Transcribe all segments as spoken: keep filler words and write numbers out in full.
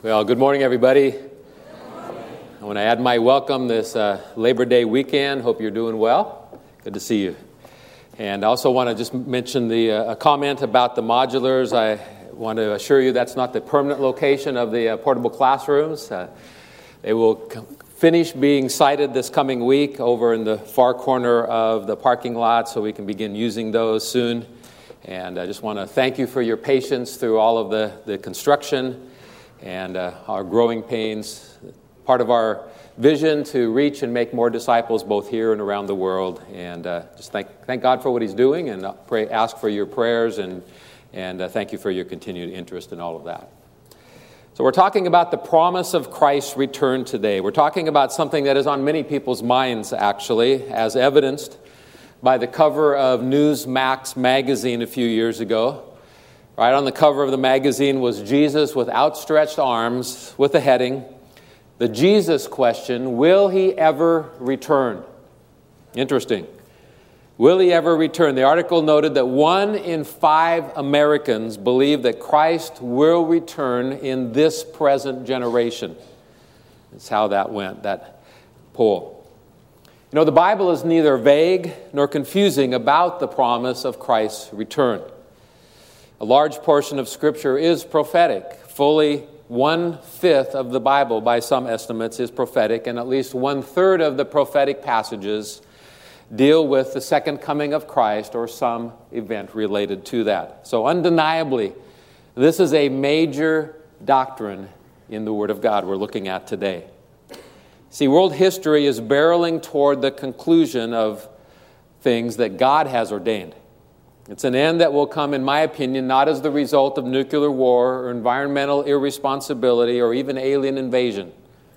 Well, good morning, everybody. I want to add my welcome this uh, Labor Day weekend. Hope you're doing well. Good to see you. And I also want to just mention the uh, a comment about the modulars. I want to assure you that's not the permanent location of the uh, portable classrooms. Uh, they will c- finish being sited this coming week over in the far corner of the parking lot, so we can begin using those soon. And I just want to thank you for your patience through all of the, the construction and uh, our growing pains. Part of our vision to reach and make more disciples both here and around the world. And uh, just thank thank God for what He's doing, and pray, ask for your prayers, and, and uh, thank you for your continued interest in all of that. So we're talking about the promise of Christ's return today. We're talking about something that is on many people's minds, actually, as evidenced by the cover of Newsmax magazine a few years ago. Right on the cover of the magazine was Jesus with outstretched arms with the heading, "The Jesus Question, Will He Ever Return?" Interesting. Will He ever return? The article noted that one in five Americans believe that Christ will return in this present generation. That's how that went, that poll. You know, the Bible is neither vague nor confusing about the promise of Christ's return. A large portion of Scripture is prophetic. Fully one-fifth of the Bible, by some estimates, is prophetic, and at least one-third of the prophetic passages deal with the second coming of Christ or some event related to that. So undeniably, this is a major doctrine in the Word of God we're looking at today. See, world history is barreling toward the conclusion of things that God has ordained. It's an end that will come, in my opinion, not as the result of nuclear war or environmental irresponsibility or even alien invasion.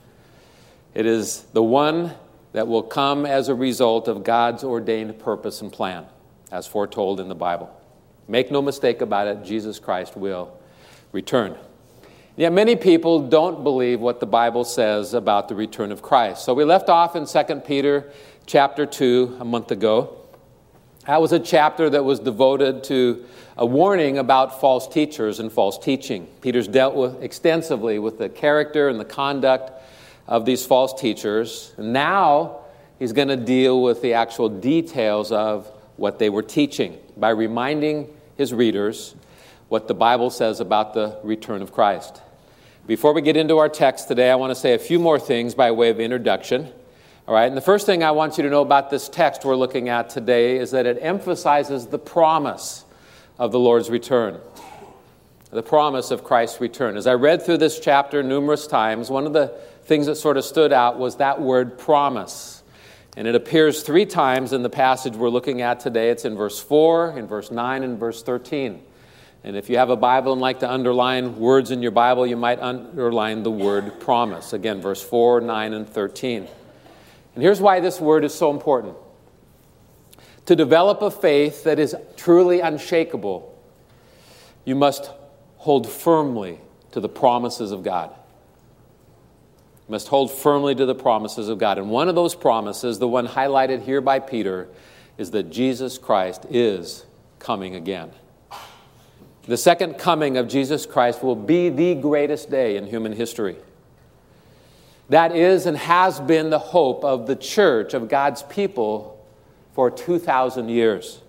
It is the one that will come as a result of God's ordained purpose and plan, as foretold in the Bible. Make no mistake about it, Jesus Christ will return. Yet many people don't believe what the Bible says about the return of Christ. So we left off in Second Peter chapter two a month ago. That was a chapter that was devoted to a warning about false teachers and false teaching. Peter's dealt with extensively with the character and the conduct of these false teachers. And now he's going to deal with the actual details of what they were teaching by reminding his readers what the Bible says about the return of Christ. Before we get into our text today, I want to say a few more things by way of introduction. All right, and the first thing I want you to know about this text we're looking at today is that it emphasizes the promise of the Lord's return. The promise of Christ's return. As I read through this chapter numerous times, one of the things that sort of stood out was that word promise. And it appears three times in the passage we're looking at today. It's in verse four, in verse nine, and verse thirteen. And if you have a Bible and like to underline words in your Bible, you might underline the word promise. Again, verse four, nine, and thirteen. And here's why this word is so important. To develop a faith that is truly unshakable, you must hold firmly to the promises of God. You must hold firmly to the promises of God. And one of those promises, the one highlighted here by Peter, is that Jesus Christ is coming again. The second coming of Jesus Christ will be the greatest day in human history. That is and has been the hope of the church, of God's people, for two thousand years.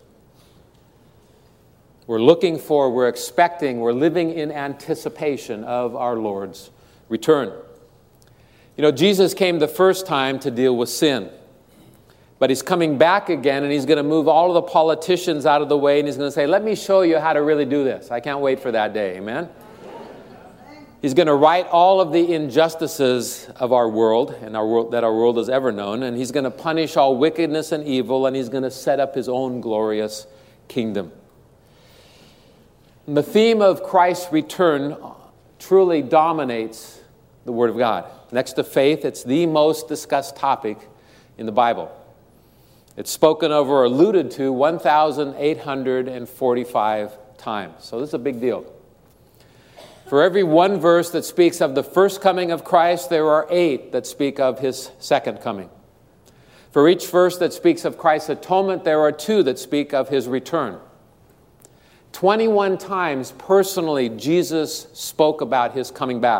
We're looking for, we're expecting, we're living in anticipation of our Lord's return. You know, Jesus came the first time to deal with sin. But He's coming back again, and He's going to move all of the politicians out of the way, and He's going to say, let me show you how to really do this. I can't wait for that day. Amen? He's going to right all of the injustices of our world and our world that our world has ever known, and He's going to punish all wickedness and evil, and He's going to set up His own glorious kingdom. And the theme of Christ's return truly dominates the Word of God. Next to faith, it's the most discussed topic in the Bible. It's spoken of or alluded to one thousand eight hundred forty-five times. So this is a big deal. For every one verse that speaks of the first coming of Christ, there are eight that speak of His second coming. For each verse that speaks of Christ's atonement, there are two that speak of His return. twenty-one times personally Jesus spoke about His coming back.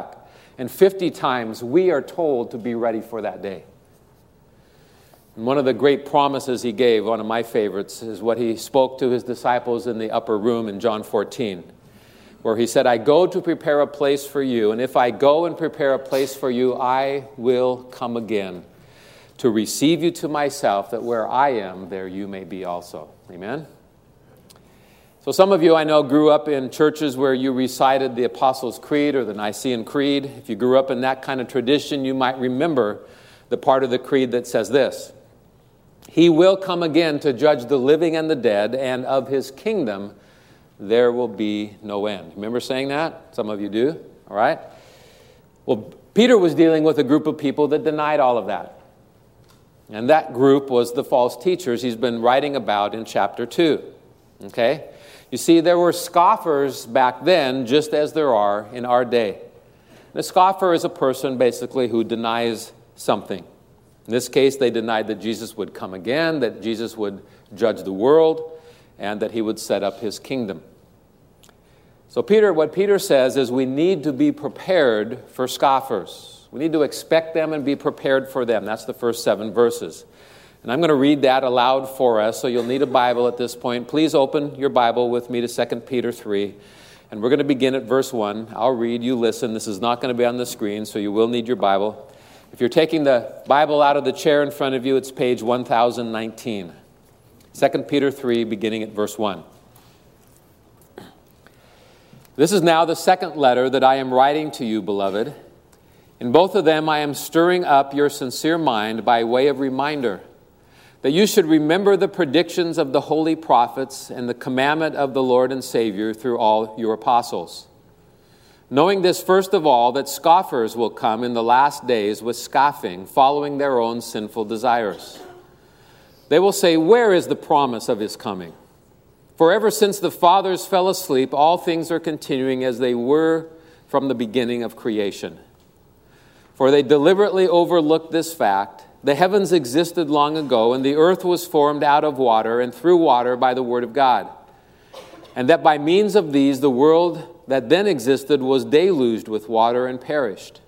And fifty times we are told to be ready for that day. And one of the great promises he gave, one of my favorites, is what he spoke to his disciples in the upper room in John fourteen, where he said, I go to prepare a place for you, and if I go and prepare a place for you, I will come again to receive you to myself, that where I am, there you may be also. Amen? So some of you, I know, grew up in churches where you recited the Apostles' Creed or the Nicene Creed. If you grew up in that kind of tradition, you might remember the part of the creed that says this: He will come again to judge the living and the dead, and of his kingdom there will be no end. Remember saying that? Some of you do, all right? Well, Peter was dealing with a group of people that denied all of that. And that group was the false teachers he's been writing about in chapter two, okay? You see, there were scoffers back then, just as there are in our day. And a scoffer is a person, basically, who denies something. In this case, they denied that Jesus would come again, that Jesus would judge the world, and that he would set up his kingdom. So Peter, what Peter says is we need to be prepared for scoffers. We need to expect them and be prepared for them. That's the first seven verses. And I'm going to read that aloud for us, so you'll need a Bible at this point. Please open your Bible with me to Second Peter three. And we're going to begin at verse one. I'll read, you listen. This is not going to be on the screen, so you will need your Bible. If you're taking the Bible out of the chair in front of you, it's page one thousand nineteen. Second Peter three, beginning at verse one. This is now the second letter that I am writing to you, beloved. In both of them I am stirring up your sincere mind by way of reminder, that you should remember the predictions of the holy prophets and the commandment of the Lord and Savior through all your apostles. Knowing this, first of all, that scoffers will come in the last days with scoffing, following their own sinful desires. They will say, where is the promise of his coming? For ever since the fathers fell asleep, all things are continuing as they were from the beginning of creation. For they deliberately overlooked this fact: the heavens existed long ago, and the earth was formed out of water and through water by the word of God. And that by means of these, the world that then existed was deluged with water and perished.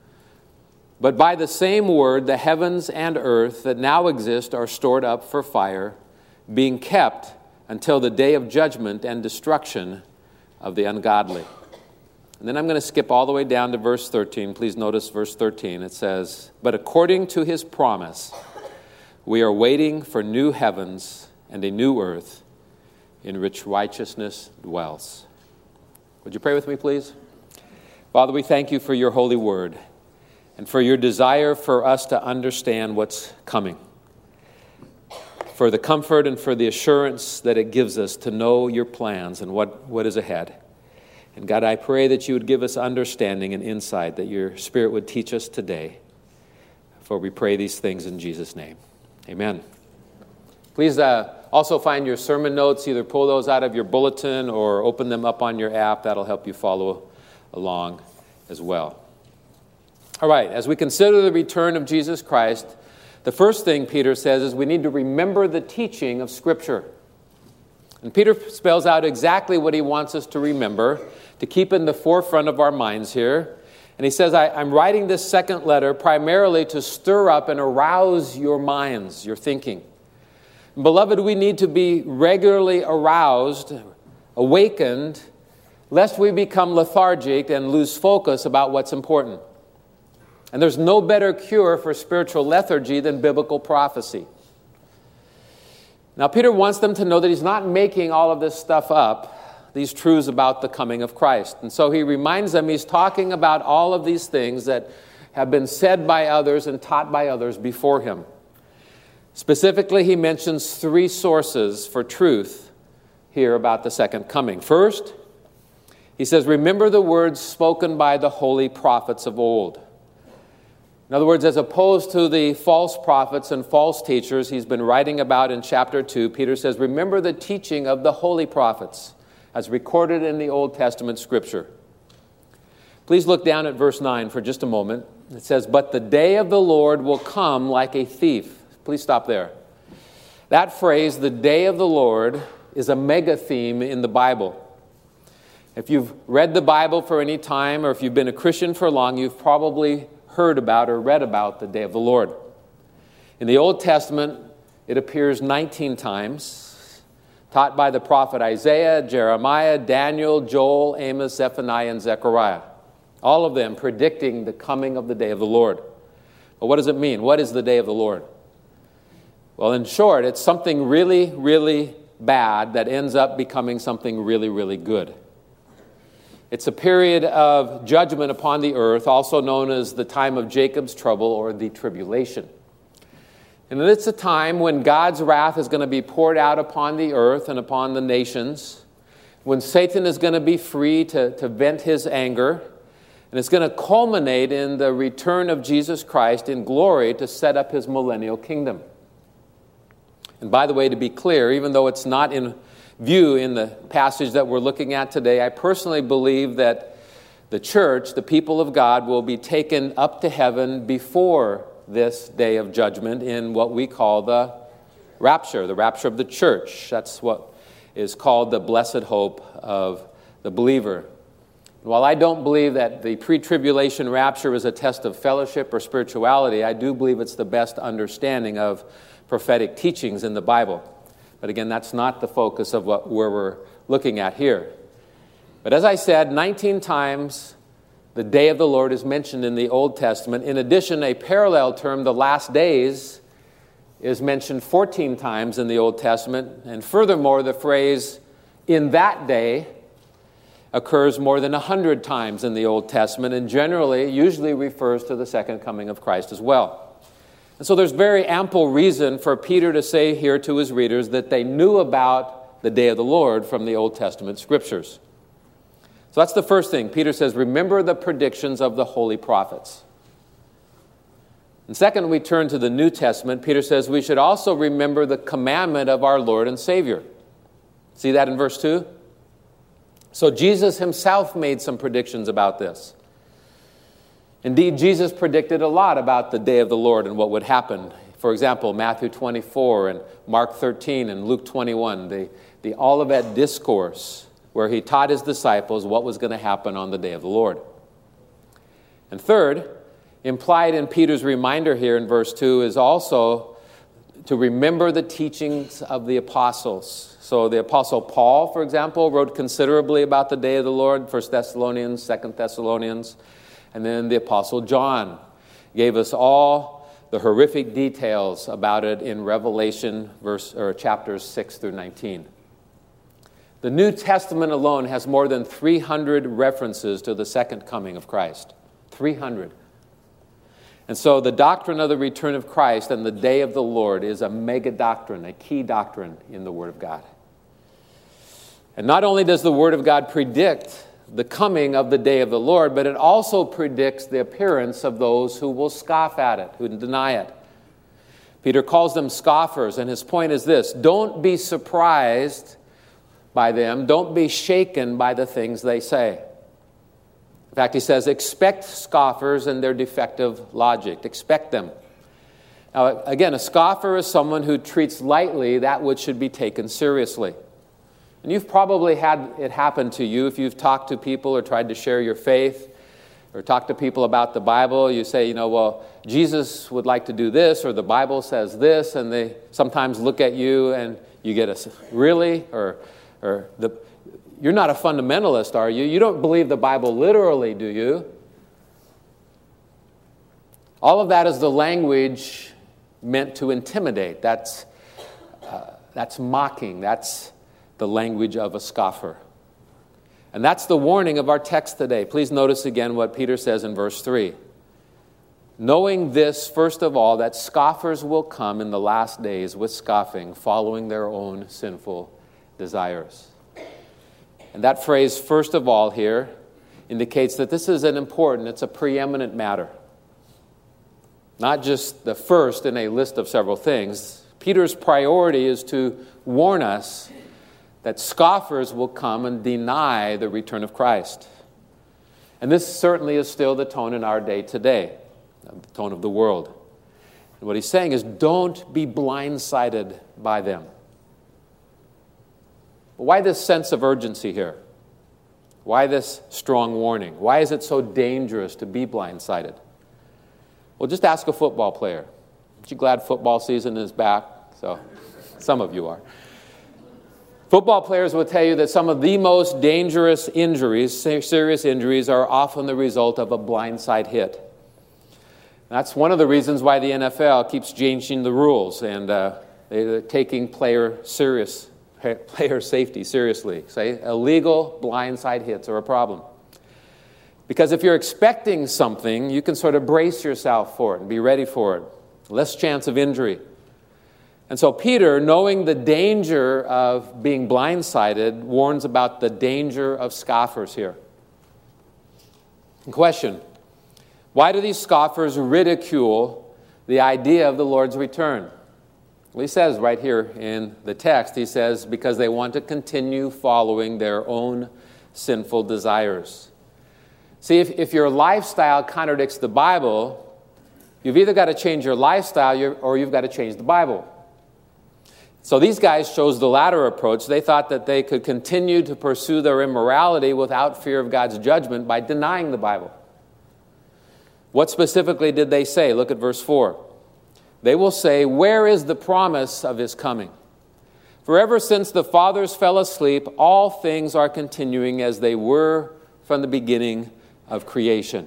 But by the same word, the heavens and earth that now exist are stored up for fire, being kept until the day of judgment and destruction of the ungodly. And then I'm going to skip all the way down to verse thirteen. Please notice verse thirteen. It says, but according to his promise, we are waiting for new heavens and a new earth in which righteousness dwells. Would you pray with me, please? Father, we thank you for your holy word and for your desire for us to understand what's coming, for the comfort and for the assurance that it gives us to know your plans and what, what is ahead. And God, I pray that you would give us understanding and insight, that your Spirit would teach us today. For we pray these things in Jesus' name. Amen. Please uh, also find your sermon notes. Either pull those out of your bulletin or open them up on your app. That'll help you follow along as well. All right, as we consider the return of Jesus Christ, the first thing Peter says is we need to remember the teaching of Scripture. And Peter spells out exactly what he wants us to remember, to keep in the forefront of our minds here. And he says, I, I'm writing this second letter primarily to stir up and arouse your minds, your thinking. And beloved, we need to be regularly aroused, awakened, lest we become lethargic and lose focus about what's important. And there's no better cure for spiritual lethargy than biblical prophecy. Now, Peter wants them to know that he's not making all of this stuff up, these truths about the coming of Christ. And so he reminds them he's talking about all of these things that have been said by others and taught by others before him. Specifically, he mentions three sources for truth here about the second coming. First, he says, remember the words spoken by the holy prophets of old. In other words, as opposed to the false prophets and false teachers he's been writing about in chapter two, Peter says, remember the teaching of the holy prophets as recorded in the Old Testament Scripture. Please look down at verse nine for just a moment. It says, but the day of the Lord will come like a thief. Please stop there. That phrase, the day of the Lord, is a mega theme in the Bible. If you've read the Bible for any time, or if you've been a Christian for long, you've probably heard about or read about the day of the Lord. In the Old Testament, it appears nineteen times, taught by the prophet Isaiah, Jeremiah, Daniel, Joel, Amos, Zephaniah, and Zechariah. All of them predicting the coming of the day of the Lord. But what does it mean? What is the day of the Lord? Well, in short, it's something really, really bad that ends up becoming something really, really good. It's a period of judgment upon the earth, also known as the time of Jacob's trouble or the tribulation. And it's a time when God's wrath is going to be poured out upon the earth and upon the nations, when Satan is going to be free to, to vent his anger, and it's going to culminate in the return of Jesus Christ in glory to set up his millennial kingdom. And by the way, to be clear, even though it's not in view in the passage that we're looking at today, I personally believe that the church, the people of God, will be taken up to heaven before this day of judgment in what we call the rapture, the rapture of the church. That's what is called the blessed hope of the believer. While I don't believe that the pre-tribulation rapture is a test of fellowship or spirituality, I do believe it's the best understanding of prophetic teachings in the Bible. But again, that's not the focus of what where we're looking at here. But as I said, nineteen times the day of the Lord is mentioned in the Old Testament. In addition, a parallel term, the last days, is mentioned fourteen times in the Old Testament. And furthermore, the phrase, in that day, occurs more than one hundred times in the Old Testament, and generally, usually refers to the second coming of Christ as well. And so there's very ample reason for Peter to say here to his readers that they knew about the day of the Lord from the Old Testament scriptures. So that's the first thing. Peter says, remember the predictions of the holy prophets. And second, we turn to the New Testament. Peter says we should also remember the commandment of our Lord and Savior. See that in verse two? So Jesus himself made some predictions about this. Indeed, Jesus predicted a lot about the day of the Lord and what would happen. For example, Matthew twenty-four and Mark thirteen and Luke twenty-one, the, the Olivet Discourse, where he taught his disciples what was going to happen on the day of the Lord. And third, implied in Peter's reminder here in verse two is also to remember the teachings of the apostles. So the Apostle Paul, for example, wrote considerably about the day of the Lord, First Thessalonians, Second Thessalonians. And then the Apostle John gave us all the horrific details about it in Revelation verse or chapters six through nineteen. The New Testament alone has more than three hundred references to the second coming of Christ. three hundred. And so the doctrine of the return of Christ and the day of the Lord is a mega doctrine, a key doctrine in the Word of God. And not only does the Word of God predict the coming of the day of the Lord, but it also predicts the appearance of those who will scoff at it, who deny it. Peter calls them scoffers, and his point is this: don't be surprised by them, don't be shaken by the things they say. In fact, he says, expect scoffers and their defective logic. Expect them. Now, again, a scoffer is someone who treats lightly that which should be taken seriously. And you've probably had it happen to you if you've talked to people or tried to share your faith or talked to people about the Bible. You say, you know, well, Jesus would like to do this, or the Bible says this, and they sometimes look at you and you get a, really? Or, or the, you're not a fundamentalist, are you? You don't believe the Bible literally, do you? All of that is the language meant to intimidate. That's, uh, that's mocking. That's the language of a scoffer. And that's the warning of our text today. Please notice again what Peter says in verse three. Knowing this, first of all, that scoffers will come in the last days with scoffing, following their own sinful desires. And that phrase, first of all, here indicates that this is an important, it's a preeminent matter. Not just the first in a list of several things. Peter's priority is to warn us that scoffers will come and deny the return of Christ. And this certainly is still the tone in our day today, the tone of the world. And what he's saying is, don't be blindsided by them. But why this sense of urgency here? Why this strong warning? Why is it so dangerous to be blindsided? Well, just ask a football player. Aren't you glad football season is back? So, some of you are. Football players will tell you that some of the most dangerous injuries, serious injuries, are often the result of a blindside hit. That's one of the reasons why the N F L keeps changing the rules, and uh, they're taking player serious, player safety seriously. Say, illegal blindside hits are a problem. Because if you're expecting something, you can sort of brace yourself for it and be ready for it. Less chance of injury. And so Peter, knowing the danger of being blindsided, warns about the danger of scoffers here. Question: why do these scoffers ridicule the idea of the Lord's return? Well, he says right here in the text, he says, because they want to continue following their own sinful desires. See, if, if your lifestyle contradicts the Bible, you've either got to change your lifestyle or you've got to change the Bible. So these guys chose the latter approach. They thought that they could continue to pursue their immorality without fear of God's judgment by denying the Bible. What specifically did they say? Look at verse four. They will say, "Where is the promise of his coming? For ever since the fathers fell asleep, all things are continuing as they were from the beginning of creation."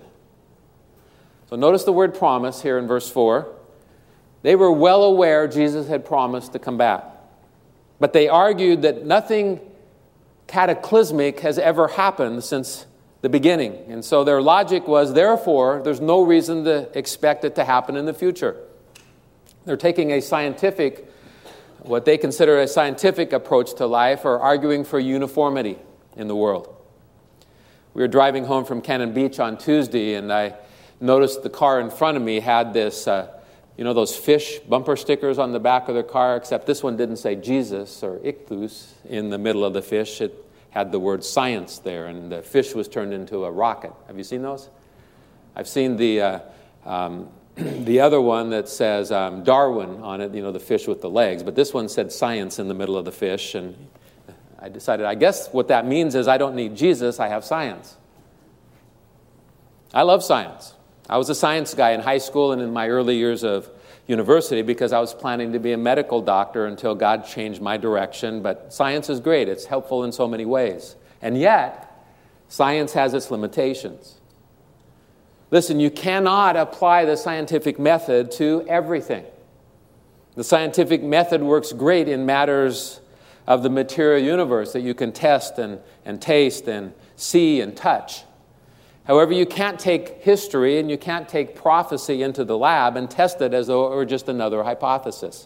So notice the word promise here in verse four. They were well aware Jesus had promised to come back. But they argued that nothing cataclysmic has ever happened since the beginning. And so their logic was, therefore, there's no reason to expect it to happen in the future. They're taking a scientific, what they consider a scientific approach to life, or arguing for uniformity in the world. We were driving home from Cannon Beach on Tuesday, and I noticed the car in front of me had this, uh, you know, those fish bumper stickers on the back of their car, except this one didn't say Jesus or Ichthus in the middle of the fish. It had the word science there, and the fish was turned into a rocket. Have you seen those? I've seen the uh, um, the other one that says um, Darwin on it, you know, the fish with the legs, but this one said science in the middle of the fish, and I decided, I guess what that means is I don't need Jesus, I have science. I love science. I was a science guy in high school and in my early years of university because I was planning to be a medical doctor until God changed my direction. But science is great. It's helpful in so many ways. And yet, science has its limitations. Listen, you cannot apply the scientific method to everything. The scientific method works great in matters of the material universe that you can test and, and taste and see and touch. However, you can't take history and you can't take prophecy into the lab and test it as though it were just another hypothesis.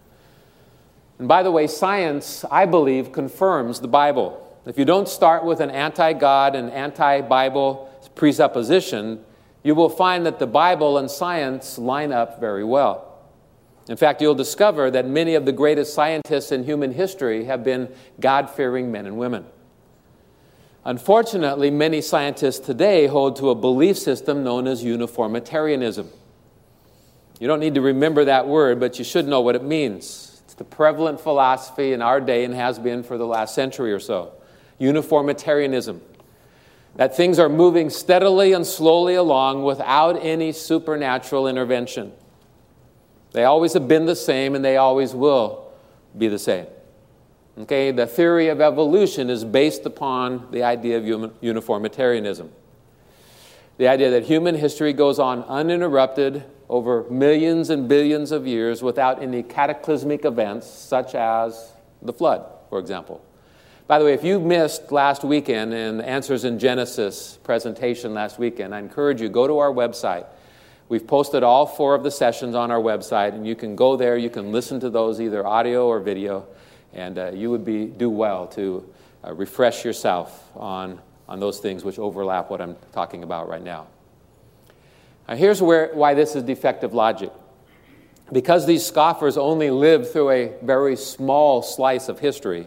And by the way, science, I believe, confirms the Bible. If you don't start with an anti-God and anti-Bible presupposition, you will find that the Bible and science line up very well. In fact, you'll discover that many of the greatest scientists in human history have been God-fearing men and women. Unfortunately, many scientists today hold to a belief system known as uniformitarianism. You don't need to remember that word, but you should know what it means. It's the prevalent philosophy in our day and has been for the last century or so. Uniformitarianism. That things are moving steadily and slowly along without any supernatural intervention. They always have been the same and they always will be the same. Okay, the theory of evolution is based upon the idea of uniformitarianism. The idea that human history goes on uninterrupted over millions and billions of years without any cataclysmic events such as the flood, for example. By the way, if you missed last weekend and Answers in Genesis presentation last weekend, I encourage you, go to our website. We've posted all four of the sessions on our website, and you can go there, you can listen to those either audio or video. And uh, you would be do well to uh, refresh yourself on, on those things which overlap what I'm talking about right now. Now here's where, why this is defective logic. Because these scoffers only live through a very small slice of history,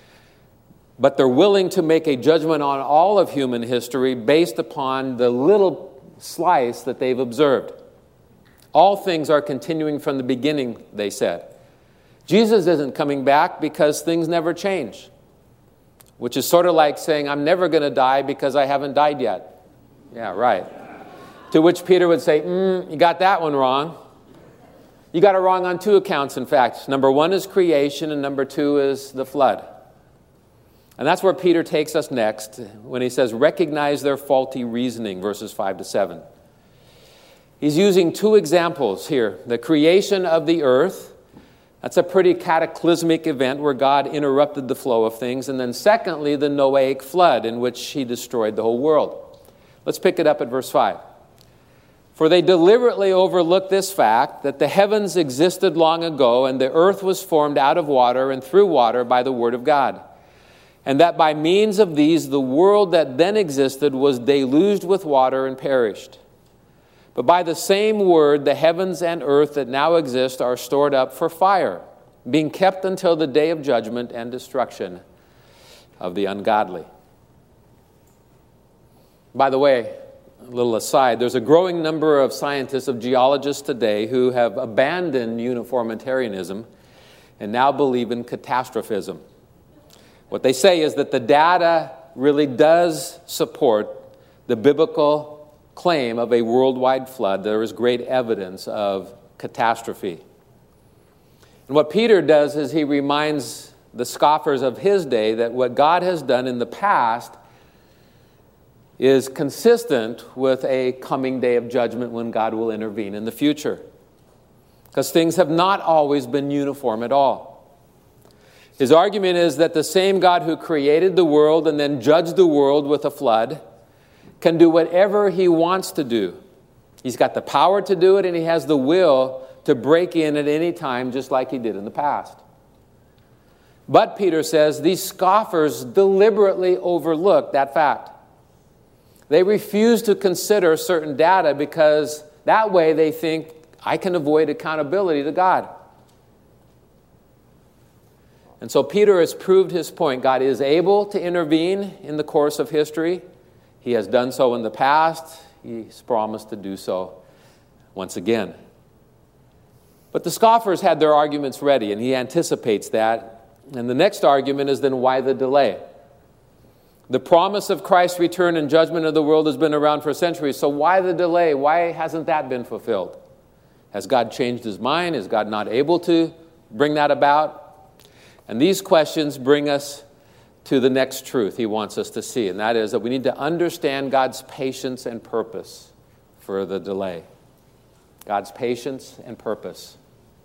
but they're willing to make a judgment on all of human history based upon the little slice that they've observed. All things are continuing from the beginning, they said. Jesus isn't coming back because things never change. which is sort of like saying, I'm never going to die because I haven't died yet. Yeah, right. To which Peter would say, mm, you got that one wrong. You got it wrong on two accounts, in fact. Number one is creation, and number two is the flood. And that's where Peter takes us next when he says, recognize their faulty reasoning, verses five to seven. He's using two examples here. The creation of the earth. That's a pretty cataclysmic event where God interrupted the flow of things. And then secondly, the Noahic flood in which he destroyed the whole world. Let's pick it up at verse five. For they deliberately overlooked this fact, that the heavens existed long ago, and the earth was formed out of water and through water by the word of God. And that by means of these, the world that then existed was deluged with water and perished. But by the same word, the heavens and earth that now exist are stored up for fire, being kept until the day of judgment and destruction of the ungodly. By the way, a little aside, there's a growing number of scientists, of geologists today who have abandoned uniformitarianism and now believe in catastrophism. What they say is that the data really does support the biblical claim of a worldwide flood. There is great evidence of catastrophe. And what Peter does is he reminds the scoffers of his day that what God has done in the past is consistent with a coming day of judgment when God will intervene in the future. Because things have not always been uniform at all. His argument is that the same God who created the world and then judged the world with a flood can do whatever he wants to do. He's got the power to do it, and he has the will to break in at any time, just like he did in the past. But, Peter says, these scoffers deliberately overlook that fact. They refuse to consider certain data because that way they think, I can avoid accountability to God. And so Peter has proved his point. God is able to intervene in the course of history. He has done so in the past. He's promised to do so once again. But the scoffers had their arguments ready, and he anticipates that. And the next argument is then, why the delay? The promise of Christ's return and judgment of the world has been around for centuries. So why the delay? Why hasn't that been fulfilled? Has God changed his mind? Is God not able to bring that about? And these questions bring us to the next truth he wants us to see, and that is that we need to understand God's patience and purpose for the delay. God's patience and purpose.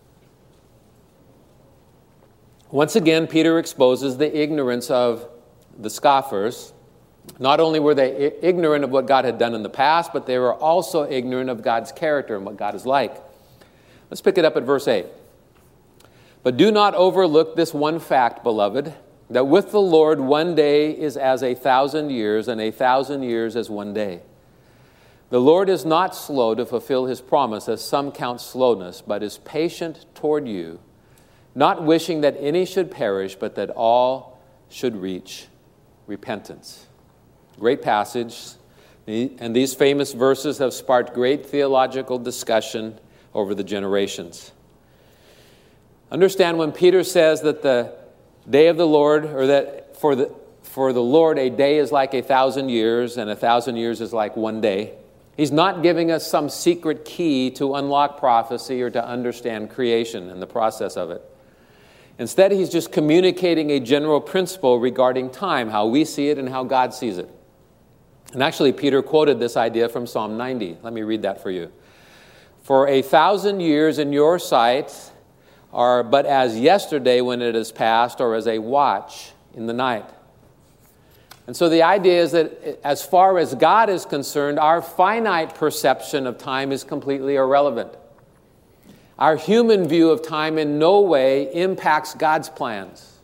Once again, Peter exposes the ignorance of the scoffers. Not only were they ignorant of what God had done in the past, but they were also ignorant of God's character and what God is like. Let's pick it up at verse eight. But do not overlook this one fact, beloved, that with the Lord one day is as a thousand years, and a thousand years as one day. The Lord is not slow to fulfill his promise, as some count slowness, but is patient toward you, not wishing that any should perish, but that all should reach repentance. Great passage. And these famous verses have sparked great theological discussion over the generations. Understand, when Peter says that the day of the Lord, or that for the for the Lord a day is like a thousand years, and a thousand years is like one day, he's not giving us some secret key to unlock prophecy or to understand creation and the process of it. Instead, he's just communicating a general principle regarding time, how we see it and how God sees it. And actually, Peter quoted this idea from Psalm ninety. Let me read that for you. For a thousand years in your sight are but as yesterday when it is past, or as a watch in the night. And so the idea is that as far as God is concerned, our finite perception of time is completely irrelevant. Our human view of time in no way impacts God's plans.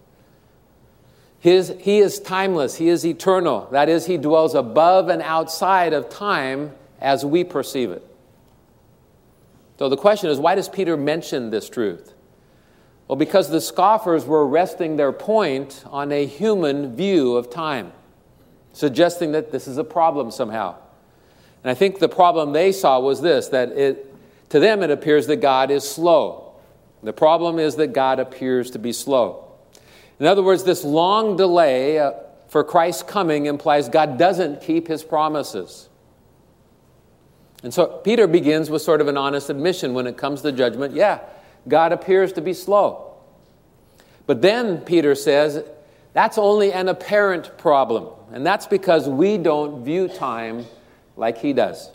His, he is timeless. He is eternal. That is, he dwells above and outside of time as we perceive it. So the question is, why does Peter mention this truth? Well, because the scoffers were resting their point on a human view of time, suggesting that this is a problem somehow. And I think the problem they saw was this, that it, to them it appears that God is slow. The problem is that God appears to be slow. In other words, this long delay uh, for Christ's coming implies God doesn't keep his promises. And so Peter begins with sort of an honest admission when it comes to judgment. Yeah, God appears to be slow. But then Peter says, that's only an apparent problem. And that's because we don't view time like he does.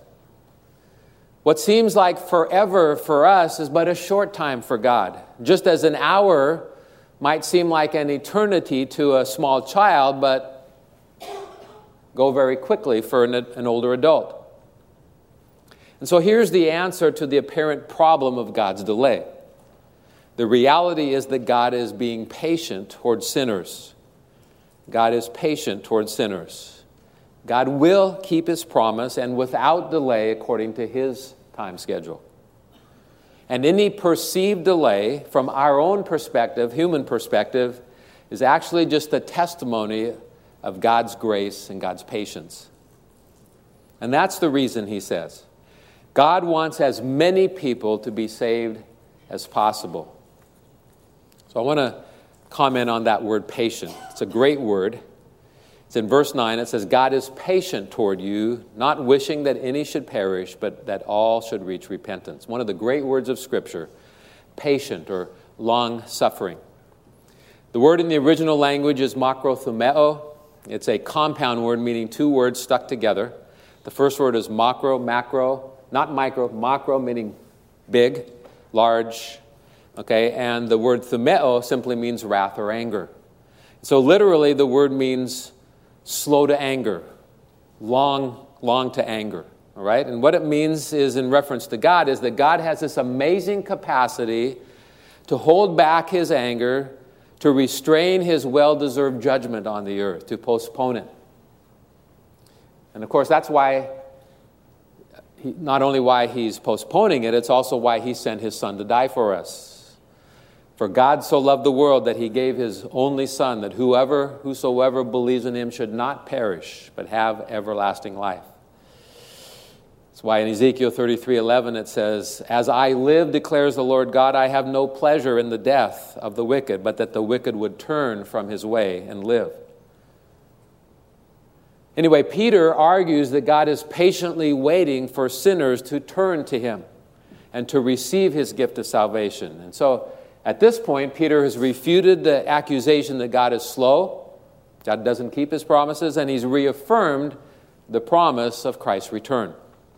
What seems like forever for us is but a short time for God. Just as an hour might seem like an eternity to a small child, but go very quickly for an, an older adult. And so here's the answer to the apparent problem of God's delay. The reality is that God is being patient towards sinners. God is patient towards sinners. God will keep his promise and without delay according to his time schedule. And any perceived delay from our own perspective, human perspective, is actually just a testimony of God's grace and God's patience. And that's the reason, he says, God wants as many people to be saved as possible. So I want to comment on that word patient. It's a great word. It's in verse nine. It says, God is patient toward you, not wishing that any should perish, but that all should reach repentance. One of the great words of Scripture, patient or long-suffering. The word in the original language is makrothumeo. It's a compound word meaning two words stuck together. The first word is makro, macro, not micro, macro meaning big, large, okay? And the word thumeo simply means wrath or anger. So literally the word means slow to anger, long, long to anger, all right? And what it means is, in reference to God, is that God has this amazing capacity to hold back his anger, to restrain his well-deserved judgment on the earth, to postpone it. And of course, that's why, he, not only why he's postponing it, it's also why he sent his son to die for us. For God so loved the world that he gave his only son, that whoever, whosoever believes in him should not perish, but have everlasting life. That's why in Ezekiel thirty-three eleven it says, as I live, declares the Lord God, I have no pleasure in the death of the wicked, but that the wicked would turn from his way and live. Anyway, Peter argues that God is patiently waiting for sinners to turn to him and to receive his gift of salvation. And so, at this point, Peter has refuted the accusation that God is slow, God doesn't keep his promises, and he's reaffirmed the promise of Christ's return.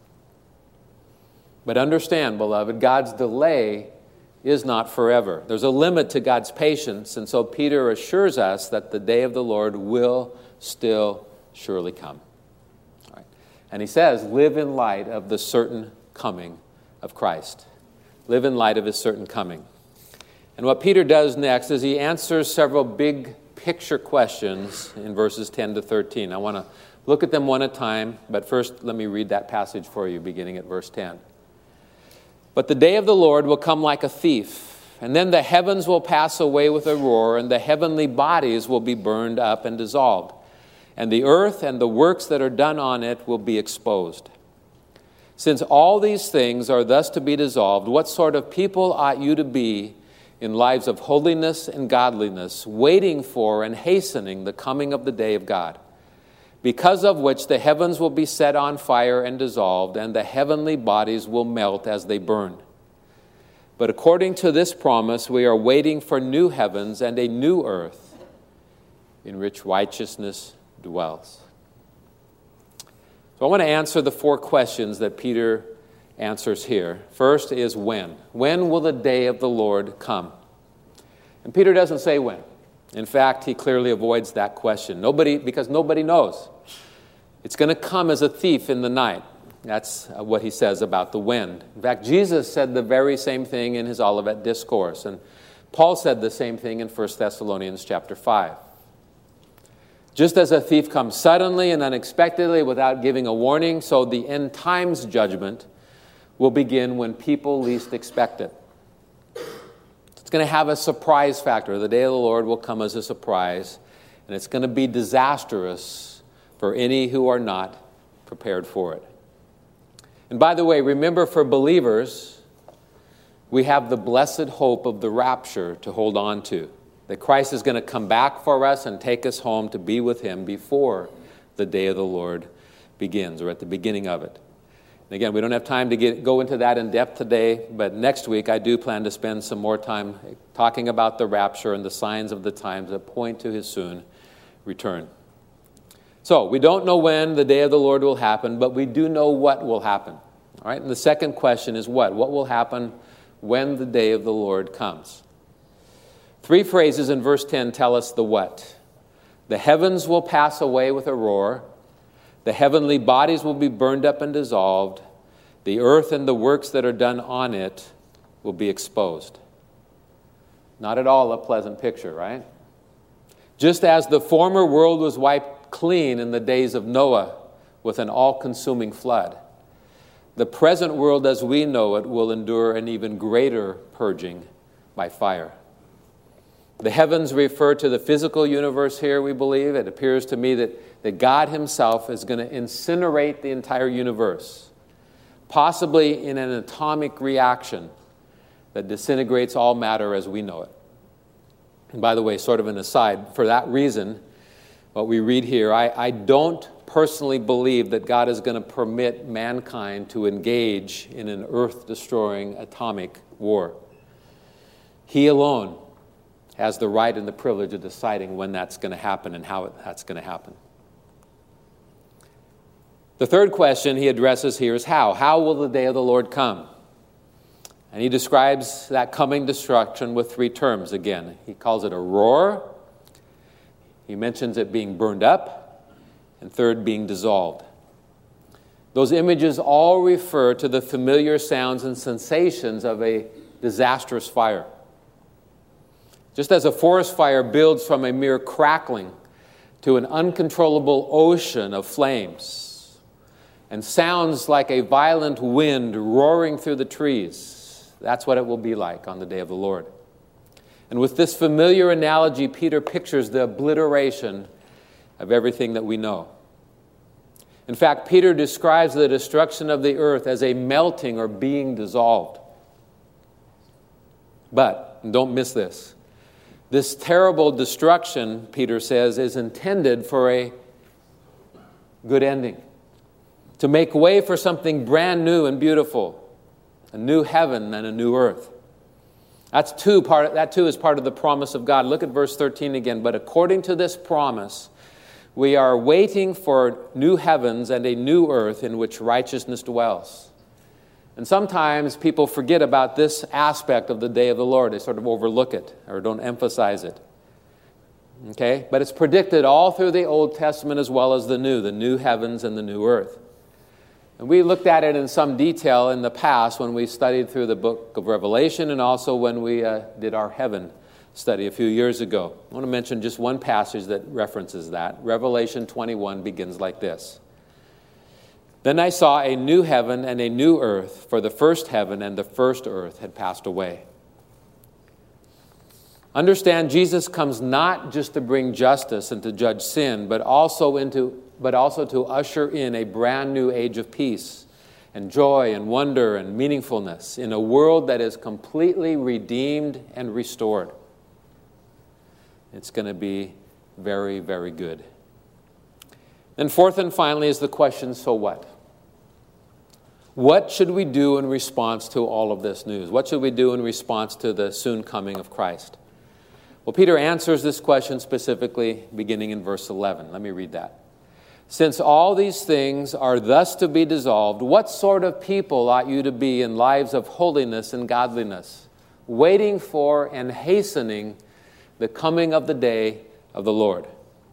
But understand, beloved, God's delay is not forever. There's a limit to God's patience, and so Peter assures us that the day of the Lord will still surely come. All right. And he says, live in light of the certain coming of Christ. Live in light of his certain coming. And what Peter does next is he answers several big picture questions in verses ten to thirteen. I want to look at them one at a time, but first let me read that passage for you, beginning at verse ten. But the day of the Lord will come like a thief, and then the heavens will pass away with a roar, and the heavenly bodies will be burned up and dissolved, and the earth and the works that are done on it will be exposed. Since all these things are thus to be dissolved, what sort of people ought you to be in lives of holiness and godliness, waiting for and hastening the coming of the day of God, because of which the heavens will be set on fire and dissolved, and the heavenly bodies will melt as they burn. But according to this promise, we are waiting for new heavens and a new earth in which righteousness dwells. So I want to answer the four questions that Peter answers here. First is when. When will the day of the Lord come? And Peter doesn't say when. In fact, he clearly avoids that question. Nobody, because nobody knows. It's going to come as a thief in the night. That's what he says about the when. In fact, Jesus said the very same thing in his Olivet Discourse, and Paul said the same thing in First Thessalonians chapter five. Just as a thief comes suddenly and unexpectedly without giving a warning, so the end times judgment will begin when people least expect it. It's going to have a surprise factor. The day of the Lord will come as a surprise, and it's going to be disastrous for any who are not prepared for it. And by the way, remember, for believers, we have the blessed hope of the rapture to hold on to. that Christ is going to come back for us and take us home to be with him before the day of the Lord begins, or at the beginning of it. And again, we don't have time to get, go into that in depth today, but next week I do plan to spend some more time talking about the rapture and the signs of the times that point to his soon return. So, we don't know when the day of the Lord will happen, but we do know what will happen. All right? And the second question is what? What will happen when the day of the Lord comes? Three phrases in verse ten tell us the what. The heavens will pass away with a roar. The heavenly bodies will be burned up and dissolved. The earth and the works that are done on it will be exposed. Not at all a pleasant picture, right? Just as the former world was wiped clean in the days of Noah with an all-consuming flood, the present world as we know it will endure an even greater purging by fire. The heavens refer to the physical universe here, we believe. It appears to me that, that God himself is going to incinerate the entire universe, possibly in an atomic reaction that disintegrates all matter as we know it. And by the way, sort of an aside, for that reason, what we read here, I, I don't personally believe that God is going to permit mankind to engage in an earth-destroying atomic war. He alone has the right and the privilege of deciding when that's going to happen and how that's going to happen. The third question he addresses here is how. How will the day of the Lord come? And he describes that coming destruction with three terms again. He calls it a roar. He mentions it being burned up. And third, being dissolved. Those images all refer to the familiar sounds and sensations of a disastrous fire. Just as a forest fire builds from a mere crackling to an uncontrollable ocean of flames and sounds like a violent wind roaring through the trees, that's what it will be like on the day of the Lord. And with this familiar analogy, Peter pictures the obliteration of everything that we know. In fact, Peter describes the destruction of the earth as a melting or being dissolved. But, and don't miss this, this terrible destruction, Peter says, is intended for a good ending, to make way for something brand new and beautiful, a new heaven and a new earth. That's two part. That too is part of the promise of God. Look at verse thirteen again. But according to this promise, we are waiting for new heavens and a new earth in which righteousness dwells. And sometimes people forget about this aspect of the day of the Lord. They sort of overlook it or don't emphasize it. Okay? But it's predicted all through the Old Testament as well as the New, the new heavens and the new earth. And we looked at it in some detail in the past when we studied through the book of Revelation and also when we uh, did our heaven study a few years ago. I want to mention just one passage that references that. Revelation twenty-one begins like this. Then I saw a new heaven and a new earth, for the first heaven and the first earth had passed away. Understand, Jesus comes not just to bring justice and to judge sin, but also into, but also to usher in a brand new age of peace and joy and wonder and meaningfulness in a world that is completely redeemed and restored. It's going to be very, very good. And fourth and finally is the question, so what? What should we do in response to all of this news? What should we do in response to the soon coming of Christ? Well, Peter answers this question specifically beginning in verse eleven. Let me read that. Since all these things are thus to be dissolved, what sort of people ought you to be in lives of holiness and godliness, waiting for and hastening the coming of the day of the Lord?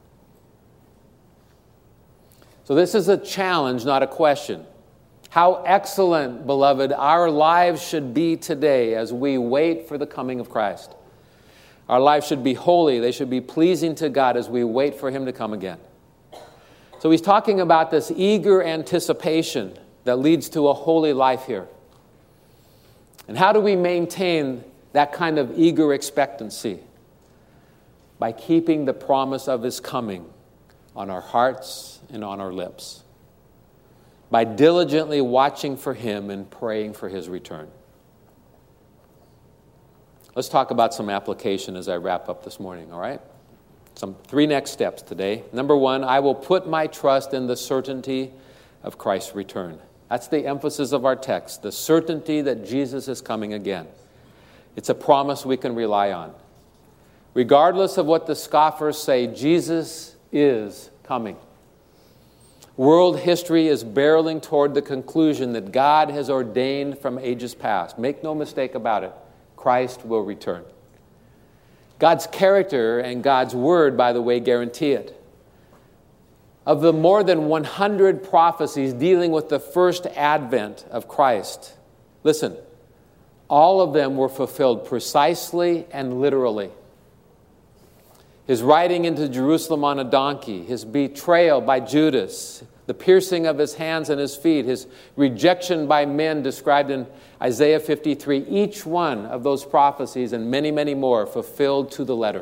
So this is a challenge, not a question. How excellent, beloved, our lives should be today as we wait for the coming of Christ. Our lives should be holy. They should be pleasing to God as we wait for Him to come again. So he's talking about this eager anticipation that leads to a holy life here. And how do we maintain that kind of eager expectancy? By keeping the promise of His coming on our hearts and on our lips. By diligently watching for Him and praying for His return. Let's talk about some application as I wrap up this morning, all right? Some three next steps today. Number one, I will put my trust in the certainty of Christ's return. That's the emphasis of our text, the certainty that Jesus is coming again. It's a promise we can rely on. Regardless of what the scoffers say, Jesus is coming. World history is barreling toward the conclusion that God has ordained from ages past. Make no mistake about it, Christ will return. God's character and God's word, by the way, guarantee it. Of the more than one hundred prophecies dealing with the first advent of Christ, listen, all of them were fulfilled precisely and literally. His riding into Jerusalem on a donkey, his betrayal by Judas, the piercing of his hands and his feet, his rejection by men described in Isaiah fifty-three, each one of those prophecies and many, many more fulfilled to the letter.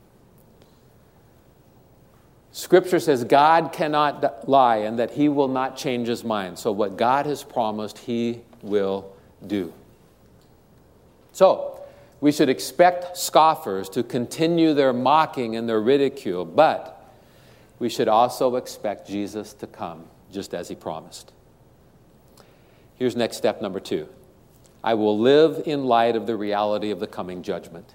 Scripture says God cannot lie and that he will not change his mind. So what God has promised, he will do. So, we should expect scoffers to continue their mocking and their ridicule, but we should also expect Jesus to come, just as he promised. Here's next step number two. I will live in light of the reality of the coming judgment.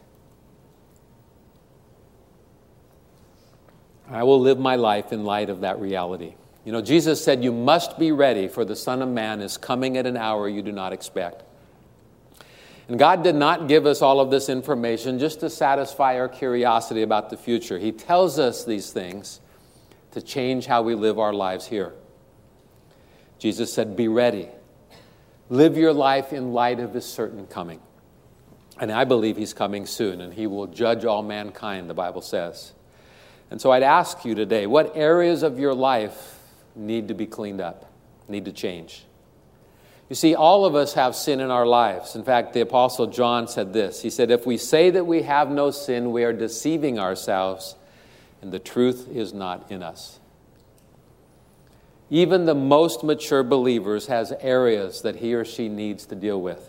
I will live my life in light of that reality. You know, Jesus said, you must be ready, for the Son of Man is coming at an hour you do not expect. And God did not give us all of this information just to satisfy our curiosity about the future. He tells us these things to change how we live our lives here. Jesus said, be ready. Live your life in light of his certain coming. And I believe he's coming soon, and he will judge all mankind, the Bible says. And so I'd ask you today, what areas of your life need to be cleaned up, need to change? You see, all of us have sin in our lives. In fact, the Apostle John said this. He said, if we say that we have no sin, we are deceiving ourselves, and the truth is not in us. Even the most mature believers has areas that he or she needs to deal with.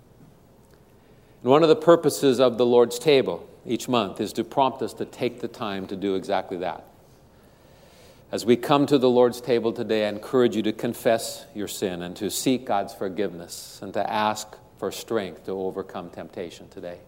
And one of the purposes of the Lord's table each month is to prompt us to take the time to do exactly that. As we come to the Lord's table today, I encourage you to confess your sin and to seek God's forgiveness and to ask for strength to overcome temptation today.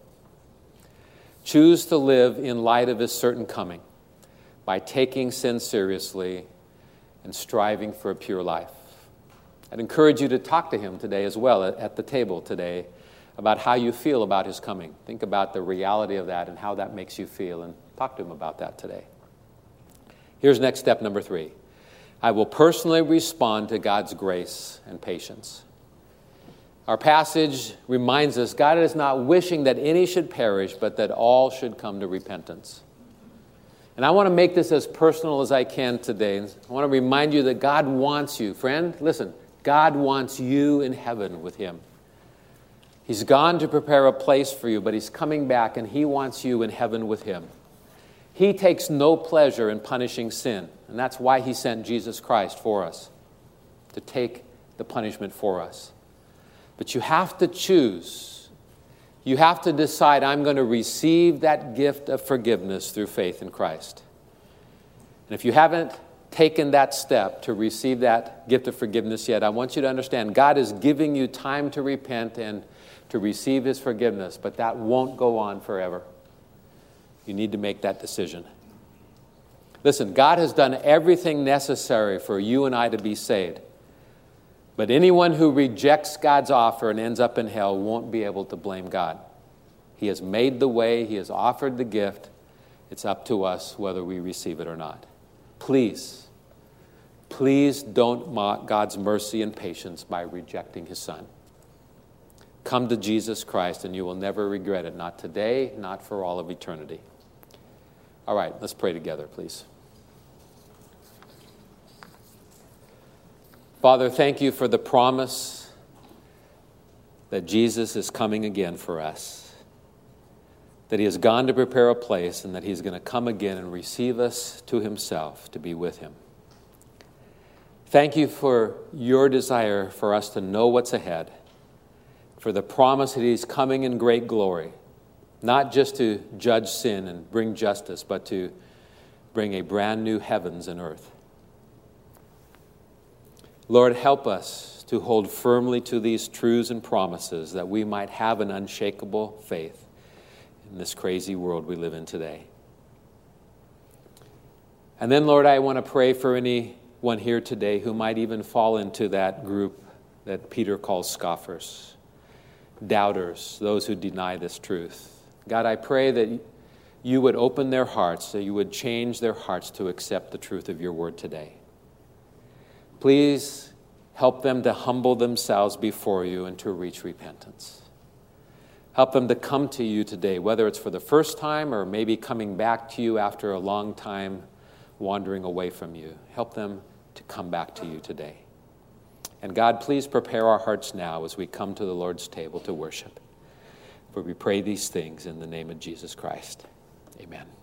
Choose to live in light of his certain coming by taking sin seriously and striving for a pure life. I'd encourage you to talk to him today as well at the table today about how you feel about his coming. Think about the reality of that and how that makes you feel, and talk to him about that today. Here's next step number three. I will personally respond to God's grace and patience. Our passage reminds us God is not wishing that any should perish, but that all should come to repentance. And I want to make this as personal as I can today. I want to remind you that God wants you. Friend, listen, God wants you in heaven with him. He's gone to prepare a place for you, but he's coming back and he wants you in heaven with him. He takes no pleasure in punishing sin, and that's why he sent Jesus Christ for us, to take the punishment for us. But you have to choose. You have to decide, I'm going to receive that gift of forgiveness through faith in Christ. And if you haven't taken that step to receive that gift of forgiveness yet, I want you to understand God is giving you time to repent and to receive his forgiveness, but that won't go on forever. You need to make that decision. Listen, God has done everything necessary for you and I to be saved. But anyone who rejects God's offer and ends up in hell won't be able to blame God. He has made the way. He has offered the gift. It's up to us whether we receive it or not. Please, please don't mock God's mercy and patience by rejecting his Son. Come to Jesus Christ and you will never regret it. Not today, not for all of eternity. All right, let's pray together, please. Father, thank you for the promise that Jesus is coming again for us, that he has gone to prepare a place and that he's going to come again and receive us to himself to be with him. Thank you for your desire for us to know what's ahead, for the promise that he's coming in great glory, not just to judge sin and bring justice, but to bring a brand new heavens and earth. Lord, help us to hold firmly to these truths and promises that we might have an unshakable faith in this crazy world we live in today. And then, Lord, I want to pray for anyone here today who might even fall into that group that Peter calls scoffers, doubters, those who deny this truth. God, I pray that you would open their hearts, that you would change their hearts to accept the truth of your word today. Please help them to humble themselves before you and to reach repentance. Help them to come to you today, whether it's for the first time or maybe coming back to you after a long time wandering away from you. Help them to come back to you today. And God, please prepare our hearts now as we come to the Lord's table to worship. For we pray these things in the name of Jesus Christ. Amen.